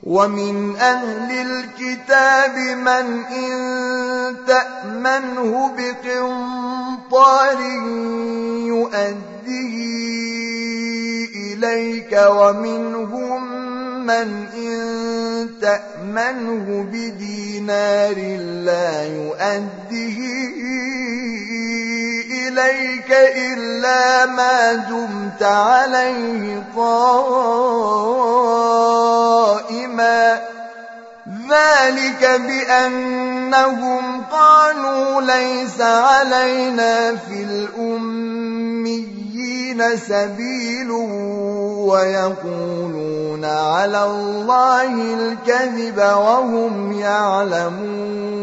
ومن أهل الكتاب من إن تأمنه بقنطار يؤديه إليك ومنهم من إن تأمنه بدينار لا يؤديه إليك إلا ما دمت عليه قائما ذلك بأنهم قالوا ليس علينا في الأميين سبيل ويقولون على الله الكذب وهم يعلمون